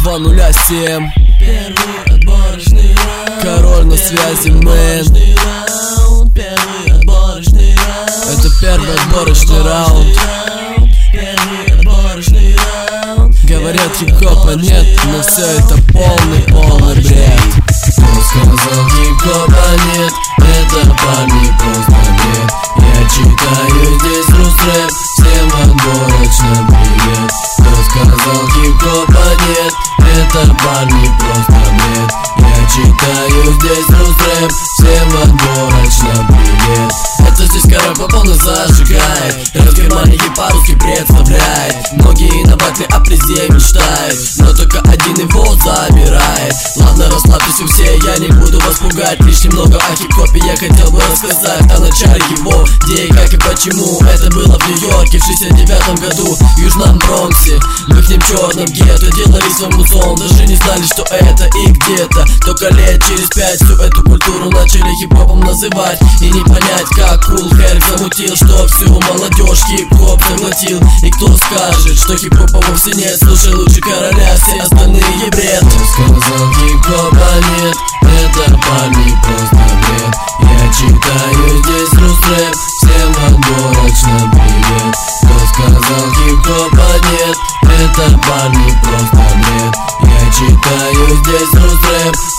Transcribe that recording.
207. Первый отборочный раунд. Король на связи, мэн. Первый отборочный раунд. Это первый отборочный раунд. Первый отборочный раунд. Говорят, хип-хопа нет, но все это полный бред. Кто сказал хип-хопа нет? Это парни просто бред. Я читаю здесь рус-рэп, всем отборочно привет. Кто сказал хип-хопа нет? Это парни просто бред. Я читаю здесь рус-рэп, всем отборочно привет. Это здесь король по полной зажигает, рэп в Германии по-русски представляет. Многие на батле о призе мечтают, но только один его забирает. Ладно, расслабьтесь все, я не буду вас пугать. Лишь немного о хип-хопе я хотел бы рассказать. О начале его, где и как и почему. Это было в Нью-Йорке в 69-м году, в Южном Бронксе, в ихнем черном гетто. Делали свой музон, даже не знали, что это и где-то. Только лет через 5 всю эту культуру начали хип-хопом называть. И не понять, как Cool Herc замутил, что всю молодежь хип-хоп заглотил. И кто скажет, что хип-хопа вовсе нет? Слушай лучше короля, все остальные бред. Кто сказал хип-хопа нет? Это парни просто бред. Я читаю здесь рус-рэп, всем отборочно привет. Кто сказал хип-хопа нет? Это парни просто бред. Я читаю здесь рус-рэп,